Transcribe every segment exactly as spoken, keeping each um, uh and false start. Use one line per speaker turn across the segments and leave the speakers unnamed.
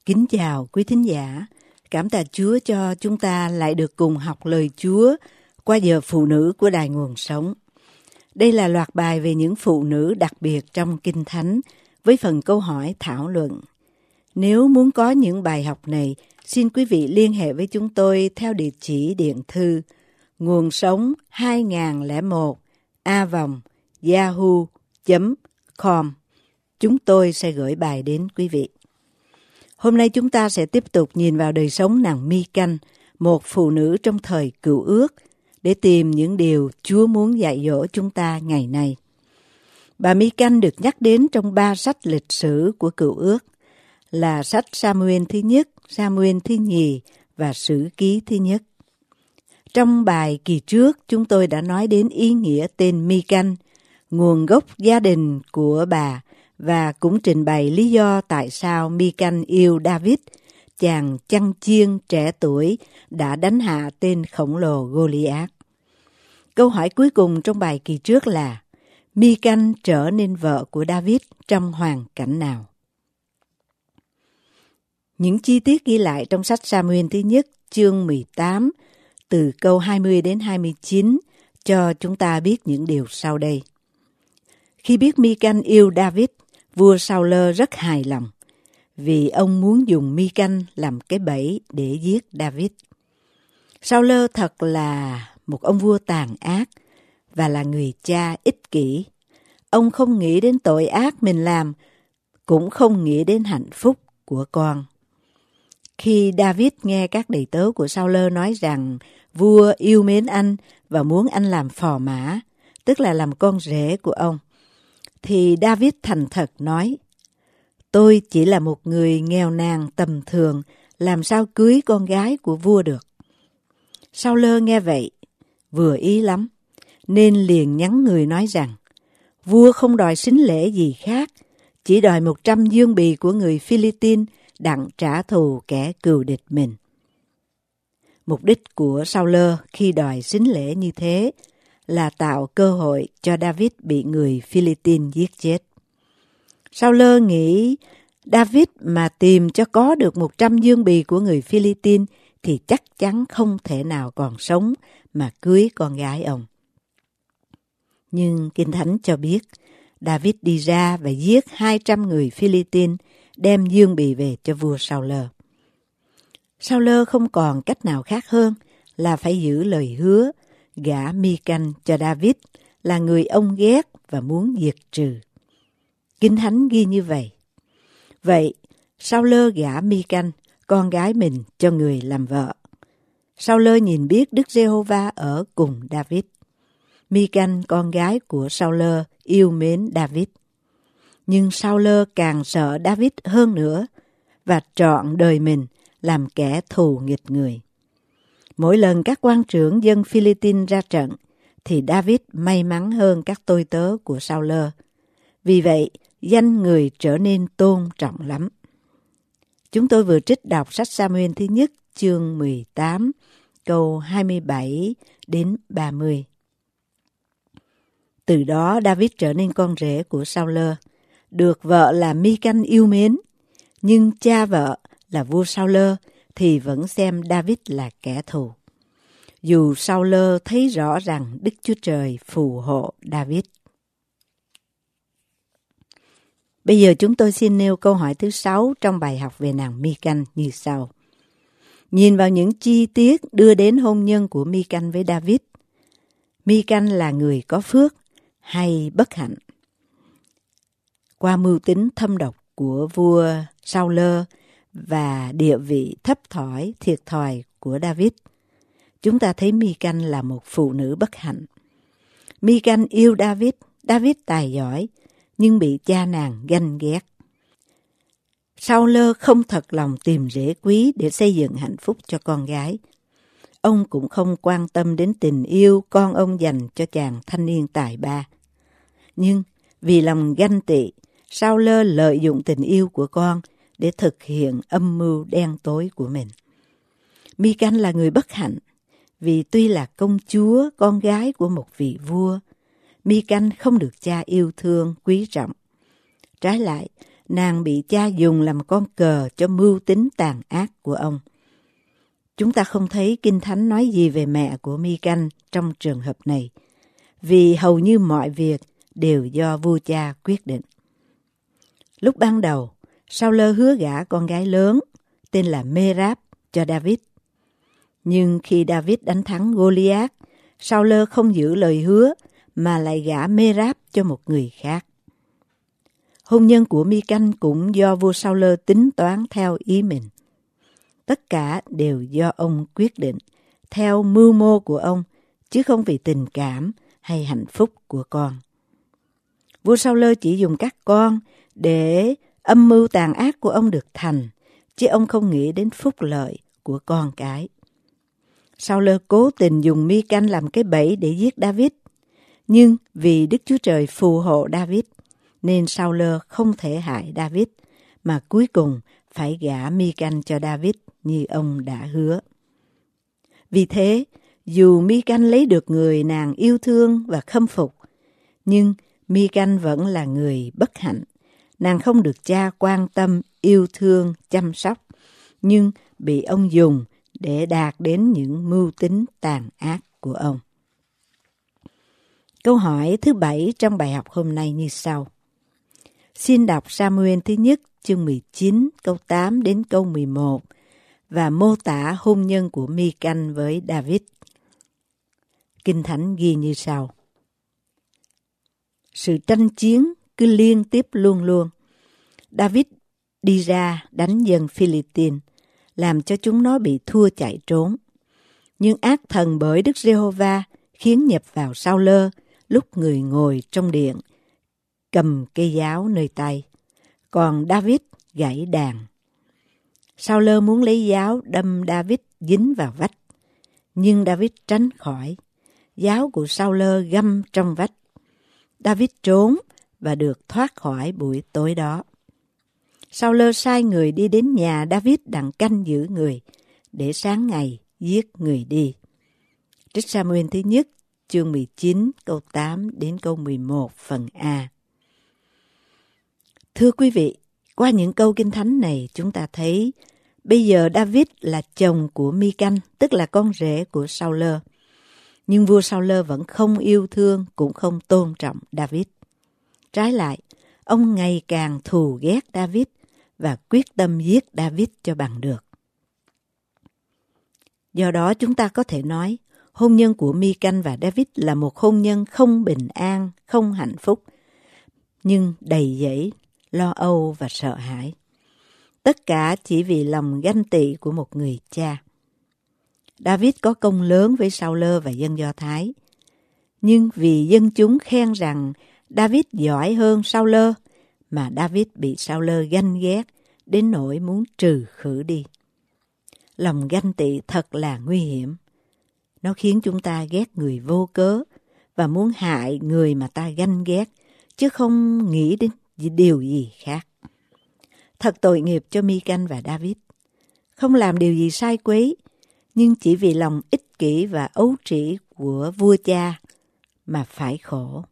Kính chào quý thính giả. Cảm tạ Chúa cho chúng ta lại được cùng học lời Chúa qua giờ phụ nữ của Đài Nguồn Sống. Đây là loạt bài về những phụ nữ đặc biệt trong Kinh Thánh với phần câu hỏi thảo luận. Nếu muốn có những bài học này, xin quý vị liên hệ với chúng tôi theo địa chỉ điện thư nguồn sống hai không một a vòng yahoo chấm com. Chúng tôi sẽ gửi bài đến quý vị. Hôm nay chúng ta sẽ tiếp tục nhìn vào đời sống nàng Mi-canh, một phụ nữ trong thời Cựu Ước, để tìm những điều Chúa muốn dạy dỗ chúng ta ngày nay. Bà Mi-canh được nhắc đến trong ba sách lịch sử của Cựu Ước, là sách Sa-mu-ên thứ nhất, Sa-mu-ên thứ nhì và Sử ký thứ nhất. Trong bài kỳ trước, chúng tôi đã nói đến ý nghĩa tên Mi-canh, nguồn gốc gia đình của bà, và cũng trình bày lý do tại sao Mi-canh yêu David, chàng chăn chiên trẻ tuổi đã đánh hạ tên khổng lồ Goliath. Câu hỏi cuối cùng trong bài kỳ trước là: Mi-canh trở nên vợ của David trong hoàn cảnh nào? Những chi tiết ghi lại trong sách Sa-mu-ên thứ nhất, chương mười tám, từ câu hai mươi đến hai mươi chín, cho chúng ta biết những điều sau đây. Khi biết Mi-canh yêu David, vua Sa-ulơ rất hài lòng, vì ông muốn dùng Mi-canh làm cái bẫy để giết David. Sa-ulơ thật là một ông vua tàn ác và là người cha ích kỷ. Ông không nghĩ đến tội ác mình làm, cũng không nghĩ đến hạnh phúc của con. Khi David nghe các đầy tớ của Sa-ulơ nói rằng vua yêu mến anh và muốn anh làm phò mã, tức là làm con rể của ông, thì David thành thật nói: tôi chỉ là một người nghèo nàn tầm thường, làm sao cưới con gái của vua được. Sa-ulơ nghe vậy, vừa ý lắm, nên liền nhắn người nói rằng vua không đòi sính lễ gì khác, chỉ đòi một trăm dương bì của người Phi-li-tin đặng trả thù kẻ cừu địch mình. Mục đích của Sa-ulơ khi đòi sính lễ như thế là tạo cơ hội cho David bị người Phi-li-tin giết chết. Sa-ulơ nghĩ David mà tìm cho có được một trăm dương bì của người Phi-li-tin thì chắc chắn không thể nào còn sống mà cưới con gái ông. Nhưng Kinh Thánh cho biết David đi ra và giết hai trăm người Phi-li-tin, đem dương bì về cho vua Sa-ulơ. Sa-ulơ không còn cách nào khác hơn là phải giữ lời hứa, gả Mi-canh cho David, là người ông ghét và muốn diệt trừ. Kinh Thánh ghi như vậy. Vậy, Sa-ulơ gả Mi-canh, con gái mình, cho người làm vợ. Sa-ulơ nhìn biết Đức Giê-hô-va ở cùng David. Mi-canh, con gái của Sa-ulơ, yêu mến David. Nhưng Sa-ulơ càng sợ David hơn nữa và trọn đời mình làm kẻ thù nghịch người. Mỗi lần các quan trưởng dân Phi-li-tin ra trận thì David may mắn hơn các tôi tớ của Sa-ulơ. Vì vậy, danh người trở nên tôn trọng lắm. Chúng tôi vừa trích đọc sách Sa-mu-ên thứ nhất, chương mười tám, câu hai mươi bảy đến ba mươi. Từ đó David trở nên con rể của Sa-ulơ, được vợ là Mi-canh yêu mến, nhưng cha vợ là vua Sa-ulơ thì vẫn xem David là kẻ thù. Dù Sa-ulơ thấy rõ rằng Đức Chúa Trời phù hộ David. Bây giờ chúng tôi xin nêu câu hỏi thứ sáu trong bài học về nàng Mi-canh như sau. Nhìn vào những chi tiết đưa đến hôn nhân của Mi-canh với David, Mi-canh là người có phước hay bất hạnh? Qua mưu tính thâm độc của vua Sa-ulơ và địa vị thấp thỏi thiệt thòi của David, chúng ta thấy Mi-canh là một phụ nữ bất hạnh. Mi-canh yêu David, David tài giỏi, nhưng bị cha nàng ganh ghét. Sa-ulơ không thật lòng tìm rễ quý để xây dựng hạnh phúc cho con gái. Ông cũng không quan tâm đến tình yêu con ông dành cho chàng thanh niên tài ba. Nhưng vì lòng ganh tị, Sa-ulơ lợi dụng tình yêu của con để thực hiện âm mưu đen tối của mình. Mi-canh là người bất hạnh, vì tuy là công chúa, con gái của một vị vua, Mi-canh không được cha yêu thương, quý trọng. Trái lại, nàng bị cha dùng làm con cờ cho mưu tính tàn ác của ông. Chúng ta không thấy Kinh Thánh nói gì về mẹ của Mi-canh trong trường hợp này, vì hầu như mọi việc đều do vua cha quyết định. Lúc ban đầu, Sao-lơ hứa gả con gái lớn tên là Mê-ráp cho David. Nhưng khi David đánh thắng Goliath, Sao-lơ không giữ lời hứa mà lại gả Mê-ráp cho một người khác. Hôn nhân của Mi-canh cũng do vua Sao-lơ tính toán theo ý mình. Tất cả đều do ông quyết định, theo mưu mô của ông, chứ không vì tình cảm hay hạnh phúc của con. Vua Sao-lơ chỉ dùng các con để âm mưu tàn ác của ông được thành, chứ ông không nghĩ đến phúc lợi của con cái. Sao-lơ cố tình dùng Mi-canh làm cái bẫy để giết David, nhưng vì Đức Chúa Trời phù hộ David, nên Sao-lơ không thể hại David, mà cuối cùng phải gả Mi-canh cho David như ông đã hứa. Vì thế, dù Mi-canh lấy được người nàng yêu thương và khâm phục, nhưng Mi-canh vẫn là người bất hạnh. Nàng không được cha quan tâm, yêu thương, chăm sóc, nhưng bị ông dùng để đạt đến những mưu tính tàn ác của ông. Câu hỏi thứ bảy trong bài học hôm nay như sau. Xin đọc Sa-mu-ên thứ nhất chương mười chín câu tám đến câu mười một và mô tả hôn nhân của Mi-canh với David. Kinh Thánh ghi như sau. Sự tranh chiến cứ liên tiếp luôn luôn. David đi ra đánh dân Philistine, làm cho chúng nó bị thua chạy trốn. Nhưng ác thần bởi Đức Giê-hô-va khiến nhập vào Sao-lơ lúc người ngồi trong điện, cầm cây giáo nơi tay, còn David gãy đàn. Sao-lơ muốn lấy giáo đâm David dính vào vách, nhưng David tránh khỏi. Giáo của Sao-lơ găm trong vách. David trốn và được thoát khỏi buổi tối đó. Sao-lơ sai người đi đến nhà David đặng canh giữ người, để sáng ngày giết người đi. Trích Sa-mu-ên thứ nhất, chương mười chín, câu tám đến câu mười một, phần A. Thưa quý vị, qua những câu Kinh Thánh này chúng ta thấy bây giờ David là chồng của Mi-canh, tức là con rể của Sao-lơ. Nhưng vua Sao-lơ vẫn không yêu thương, cũng không tôn trọng David. Trái lại, ông ngày càng thù ghét David và quyết tâm giết David cho bằng được. Do đó chúng ta có thể nói, hôn nhân của Mi-canh và David là một hôn nhân không bình an, không hạnh phúc, nhưng đầy dẫy lo âu và sợ hãi. Tất cả chỉ vì lòng ganh tị của một người cha. David có công lớn với Sao-lơ và dân Do Thái. Nhưng vì dân chúng khen rằng David giỏi hơn Sao-lơ, mà David bị Sao-lơ ganh ghét đến nỗi muốn trừ khử đi. Lòng ganh tị thật là nguy hiểm. Nó khiến chúng ta ghét người vô cớ và muốn hại người mà ta ganh ghét, chứ không nghĩ đến điều gì khác. Thật tội nghiệp cho Mi-canh và David. Không làm điều gì sai quấy, nhưng chỉ vì lòng ích kỷ và ấu trĩ của vua cha mà phải khổ.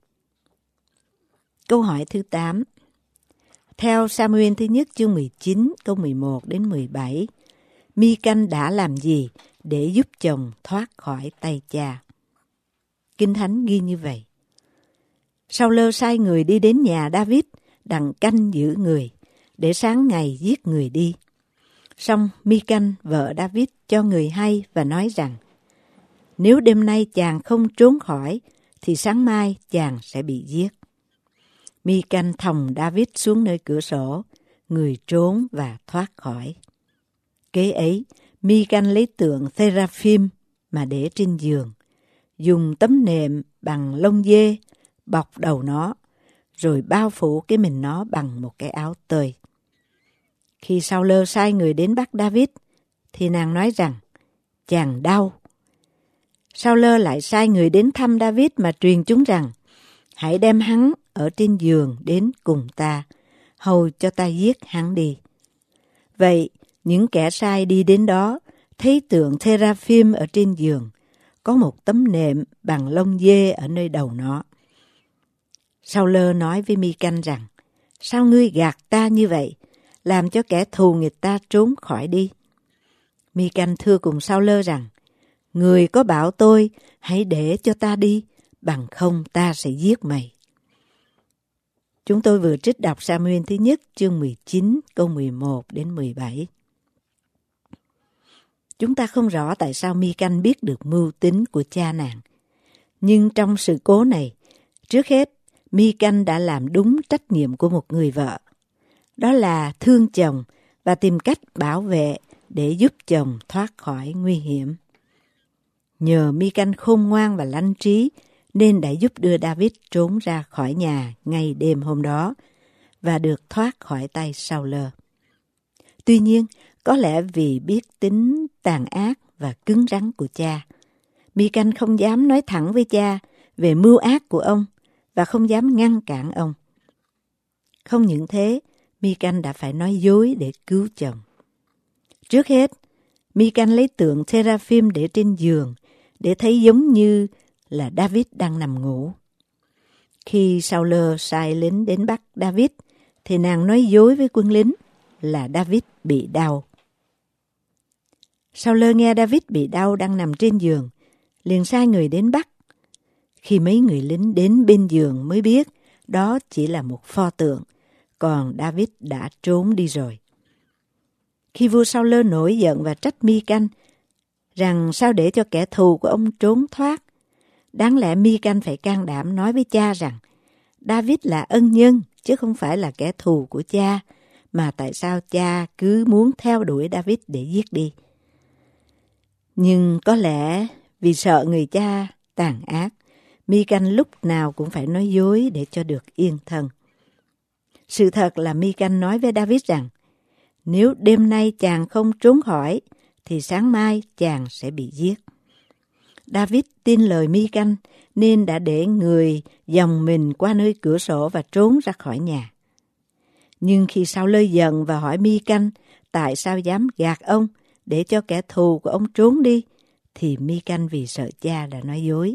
Câu hỏi thứ tám. Theo Sa-mu-ên thứ nhất chương mười chín câu mười một đến mười bảy, Mi-canh đã làm gì để giúp chồng thoát khỏi tay cha? Kinh Thánh ghi như vậy. Sao-lơ sai người đi đến nhà David đặng canh giữ người, để sáng ngày giết người đi. Song Mi-canh vợ David cho người hay và nói rằng, nếu đêm nay chàng không trốn khỏi, thì sáng mai chàng sẽ bị giết. Mi-canh thòng David xuống nơi cửa sổ, người trốn và thoát khỏi. Kế ấy, Mi-canh lấy tượng Seraphim mà để trên giường, dùng tấm nệm bằng lông dê bọc đầu nó, rồi bao phủ cái mình nó bằng một cái áo tơi. Khi Sao-lơ sai người đến bắt David, thì nàng nói rằng, chàng đau. Sao-lơ lại sai người đến thăm David mà truyền chúng rằng, hãy đem hắn ở trên giường đến cùng ta, hầu cho ta giết hắn đi. Vậy, những kẻ sai đi đến đó, thấy tượng Seraphim ở trên giường, có một tấm nệm bằng lông dê ở nơi đầu nó. Sao-lơ nói với Mi-canh rằng, Sao ngươi gạt ta như vậy, làm cho kẻ thù nghịch ta trốn khỏi đi? Mi-canh thưa cùng Sao-lơ rằng, người có bảo tôi, hãy để cho ta đi, bằng không ta sẽ giết mày. Chúng tôi vừa trích đọc Sa-mu-ên thứ nhất chương mười chín câu mười một đến mười bảy. Chúng ta không rõ tại sao Mi-canh biết được mưu tính của cha nàng. Nhưng trong sự cố này, trước hết, Mi-canh đã làm đúng trách nhiệm của một người vợ. Đó là thương chồng và tìm cách bảo vệ để giúp chồng thoát khỏi nguy hiểm. Nhờ Mi-canh khôn ngoan và lanh trí nên đã giúp đưa David trốn ra khỏi nhà ngay đêm hôm đó và được thoát khỏi tay Sao-lơ. Tuy nhiên, có lẽ vì biết tính tàn ác và cứng rắn của cha, Mi-canh không dám nói thẳng với cha về mưu ác của ông và không dám ngăn cản ông. Không những thế, Mi-canh đã phải nói dối để cứu chồng. Trước hết, Mi-canh lấy tượng Seraphim để trên giường để thấy giống như là David đang nằm ngủ. Khi Sao-lơ sai lính đến bắt David, thì nàng nói dối với quân lính là David bị đau. Sao-lơ nghe David bị đau đang nằm trên giường, liền sai người đến bắt. Khi mấy người lính đến bên giường mới biết đó chỉ là một pho tượng, còn David đã trốn đi rồi. Khi vua Sao-lơ nổi giận và trách Mi-canh rằng sao để cho kẻ thù của ông trốn thoát, đáng lẽ Mi-canh phải can đảm nói với cha rằng David là ân nhân chứ không phải là kẻ thù của cha, mà tại sao cha cứ muốn theo đuổi David để giết đi. Nhưng có lẽ vì sợ người cha tàn ác, Mi-canh lúc nào cũng phải nói dối để cho được yên thân. Sự thật là Mi-canh nói với David rằng nếu đêm nay chàng không trốn khỏi thì sáng mai chàng sẽ bị giết. David tin lời Mi-canh nên đã để người dòng mình qua nơi cửa sổ và trốn ra khỏi nhà. Nhưng khi Sao-lơ giận và hỏi Mi-canh tại sao dám gạt ông để cho kẻ thù của ông trốn đi, thì Mi-canh vì sợ cha đã nói dối.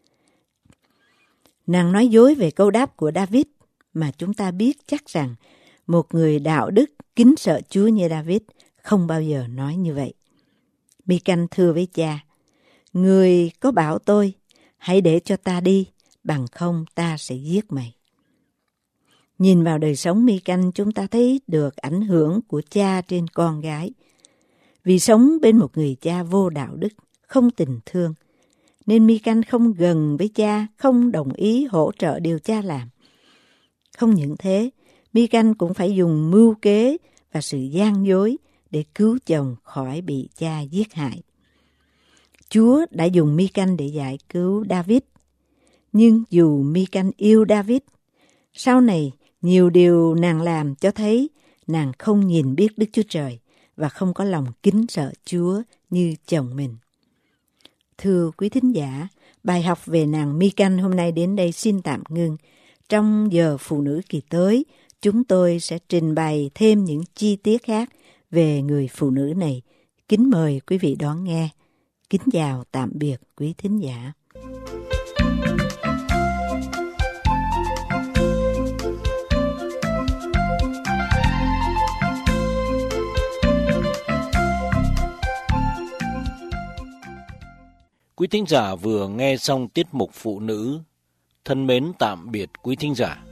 Nàng nói dối về câu đáp của David mà chúng ta biết chắc rằng một người đạo đức kính sợ Chúa như David không bao giờ nói như vậy. Mi-canh thưa với cha, người có bảo tôi, hãy để cho ta đi, bằng không ta sẽ giết mày. Nhìn vào đời sống Mi-canh, chúng ta thấy được ảnh hưởng của cha trên con gái. Vì sống bên một người cha vô đạo đức, không tình thương, nên Mi-canh không gần với cha, không đồng ý hỗ trợ điều cha làm. Không những thế, Mi-canh cũng phải dùng mưu kế và sự gian dối để cứu chồng khỏi bị cha giết hại. Chúa đã dùng Mi-canh để giải cứu David. Nhưng dù Mi-canh yêu David, sau này nhiều điều nàng làm cho thấy nàng không nhìn biết Đức Chúa Trời và không có lòng kính sợ Chúa như chồng mình. Thưa quý thính giả, bài học về nàng Mi-canh hôm nay đến đây xin tạm ngưng. Trong giờ phụ nữ kỳ tới, chúng tôi sẽ trình bày thêm những chi tiết khác về người phụ nữ này. Kính mời quý vị đón nghe. Kính chào tạm biệt quý thính giả.
Quý thính giả vừa nghe xong tiết mục phụ nữ. Thân mến tạm biệt quý thính giả.